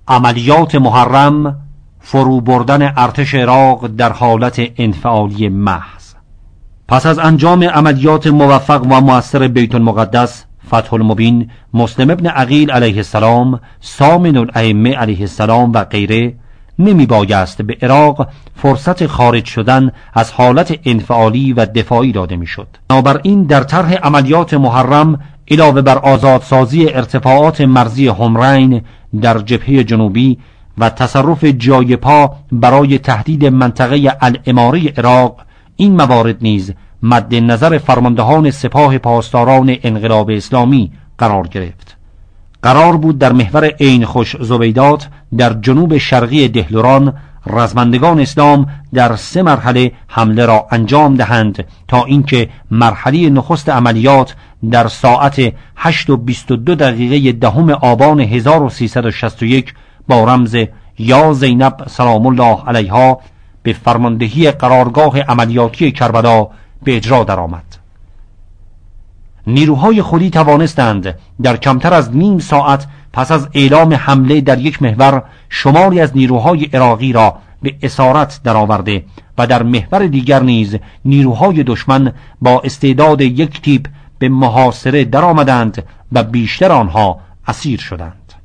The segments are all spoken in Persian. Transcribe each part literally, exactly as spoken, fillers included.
عملیات محرم، فرو بردن ارتش عراق در حالت انفعالی محض. پس از انجام عملیات موفق و مؤثر بیت المقدس، فتح المبین، مسلم ابن عقیل علیه السلام، سامن الائمه علیه السلام و غیره، نمی بایست به عراق فرصت خارج شدن از حالت انفعالی و دفاعی داده می شد. بنابراین در طرح عملیات محرم، علاوه بر آزادسازی ارتفاعات مرزی حمرین در جبهه جنوبی و تصرف جای پا برای تهدید منطقه الاماره عراق، این موارد نیز مد نظر فرماندهان سپاه پاسداران انقلاب اسلامی قرار گرفت. قرار بود در محور عین خوش زبیدات در جنوب شرقی دهلوران رزمندگان اسلام در سه مرحله حمله را انجام دهند تا اینکه مرحله نخست عملیات در ساعت هشت و بیست و دو دقیقه دهم آبان هزار و سیصد و شصت و یک با رمز یا زینب سلام الله علیها به فرماندهی قرارگاه عملیاتی کربلا به اجرا درآمد. نیروهای خودی توانستند در کمتر از نیم ساعت پس از اعلام حمله در یک محور شماری از نیروهای عراقی را به اسارت درآورده و در محور دیگر نیز نیروهای دشمن با استعداد یک تیپ به محاصره درآمدند و بیشتر آنها اسیر شدند.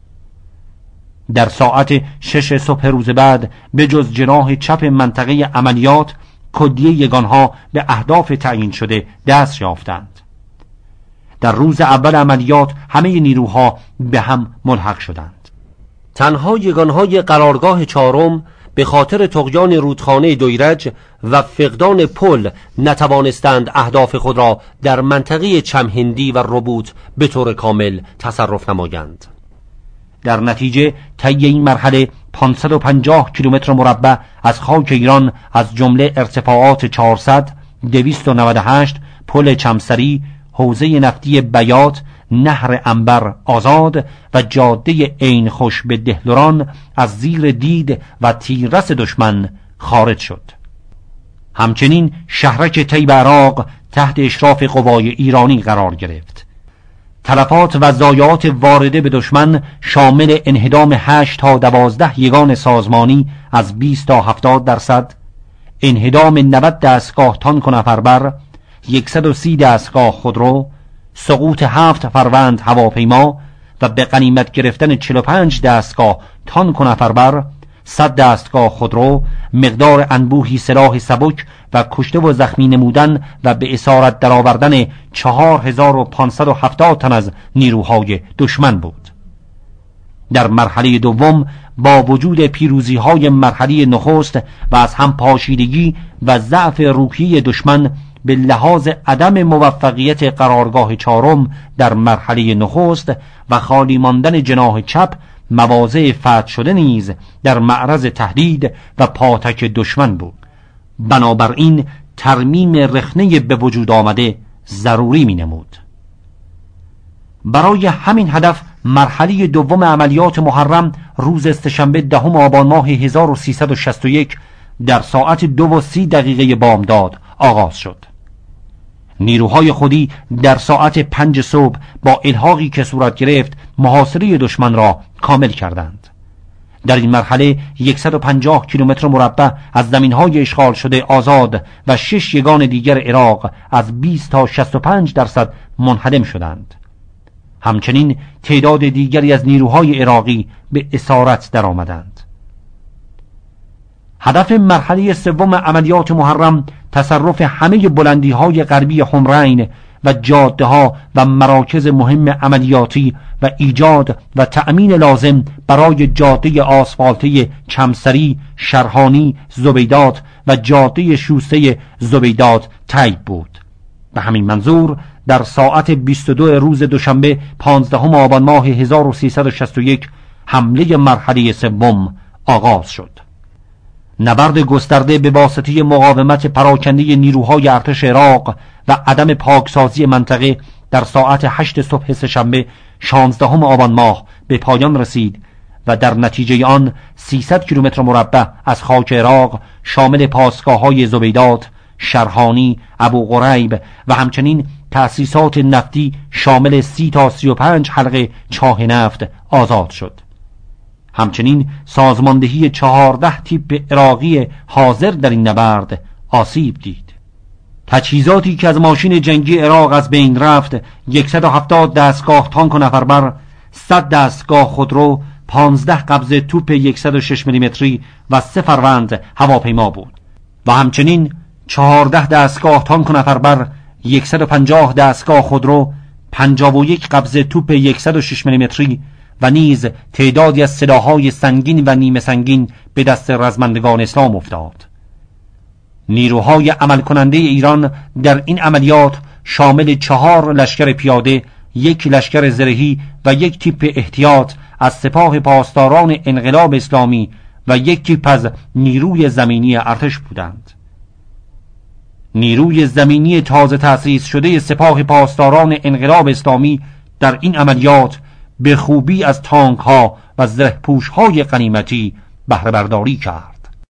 در ساعت شش صبح روز بعد به جز جناح چپ منطقه عملیات، کدیه یگانها به اهداف تعیین شده دست یافتند. در روز اول عملیات همه نیروها به هم ملحق شدند. تنها یگانهای قرارگاه چهارم به خاطر طغیان رودخانه دویرج و فقدان پل نتوانستند اهداف خود را در منطقه چمهندی و ربوط به طور کامل تصرف نمایند. در نتیجه طی این مرحله پانصد و پنجاه کیلومتر مربع از خاک ایران از جمله ارتفاعات چهارصد، دویست و نود و هشت، پل چمسری، حوزه نفتی بیات، نهر عنبر آزاد و جاده عین خوش به دهلوران از زیر دید و تیررس دشمن خارج شد. همچنین شهرک طیب عراق تحت اشراف قوای ایرانی قرار گرفت. تلفات و ضایعات وارده به دشمن شامل انهدام هشت تا دوازده یگان سازمانی از بیست تا هفتاد درصد، انهدام نود دستگاه تانک و نفربر، صد و سی دستگاه خودرو، سقوط هفت فروند هواپیما و به غنیمت گرفتن چهل و پنج دستگاه تانک و نفربر، صد دستگاه خودرو، مقدار انبوهی سلاح سبک و کشته و زخمی نمودن و به اسارت درآوردن چهار هزار و پانصد و هفتاد تن از نیروهای دشمن بود. در مرحله دوم با وجود پیروزی های مرحله نخست و از هم پاشیدگی و ضعف روحی دشمن به لحاظ عدم موفقیت قرارگاه چهارم در مرحله نخست و خالی ماندن جناح چپ، مواضع فتح شده نیز در معرض تهدید و پاتک دشمن بود. بنابراین ترمیم رخنه به وجود آمده ضروری می نمود. برای همین هدف مرحله دوم عملیات محرم روز سه‌شنبه دهم آبان ماه هزار و سیصد و شصت و یک در ساعت دو و سی دقیقه بامداد آغاز شد. نیروهای خودی در ساعت پنج صبح با الحاقی که صورت گرفت محاصره دشمن را کامل کردند. در این مرحله صد و پنجاه کیلومتر مربع از زمینهای اشغال شده آزاد و شش یگان دیگر عراق از بیست تا شصت و پنج درصد منهدم شدند. همچنین تعداد دیگری از نیروهای عراقی به اسارت درآمدند. هدف مرحله سوم عملیات محرم تصرف همه بلندی‌های غربی حمرین و جاده‌ها و مراکز مهم عملیاتی و ایجاد و تأمین لازم برای جاده آسفالته چمسری، شرحانی، زبیدات و جاده شوسته زبیدات طیب بود. به همین منظور در ساعت بیست و دو روز دوشنبه پانزدهم آبان ماه هزار و سیصد و شصت و یک حمله مرحله سوم آغاز شد. نبرد گسترده به واسطه مقاومت پراکنده نیروهای ارتش عراق و عدم پاکسازی منطقه در ساعت هشت صبح سه‌شنبه شانزدهم آبان ماه به پایان رسید و در نتیجه آن سیصد کیلومتر مربع از خاک عراق شامل پاسگاه‌های زبیدات، شرحانی، ابو غریب و همچنین تأسیسات نفتی شامل سی تا سی و پنج حلقه چاه نفت آزاد شد. همچنین سازماندهی چهارده تیپ عراقی حاضر در این نبرد آسیب دید. تجهیزاتی که از ماشین جنگی عراق از بین رفت صد و هفتاد دستگاه تانک و نفربر، صد دستگاه خودرو، پانزده قبضه توپ صد و شش میلیمتری و سه فروند هواپیما بود و همچنین چهارده دستگاه تانک و نفربر، صد و پنجاه دستگاه خودرو، پنجاه و یک قبضه توپ صد و شش میلیمتری و نیز تعدادی از سلاح‌های سنگین و نیمه سنگین به دست رزمندگان اسلام افتاد. نیروهای عمل کننده ایران در این عملیات شامل چهار لشکر پیاده، یک لشکر زرهی و یک تیپ احتیاط از سپاه پاسداران انقلاب اسلامی و یک تیپ از نیروی زمینی ارتش بودند. نیروی زمینی تازه تأسیس شده سپاه پاسداران انقلاب اسلامی در این عملیات به خوبی از تانک ها و زره‌پوش های غنیمتی بهره برداری کرد.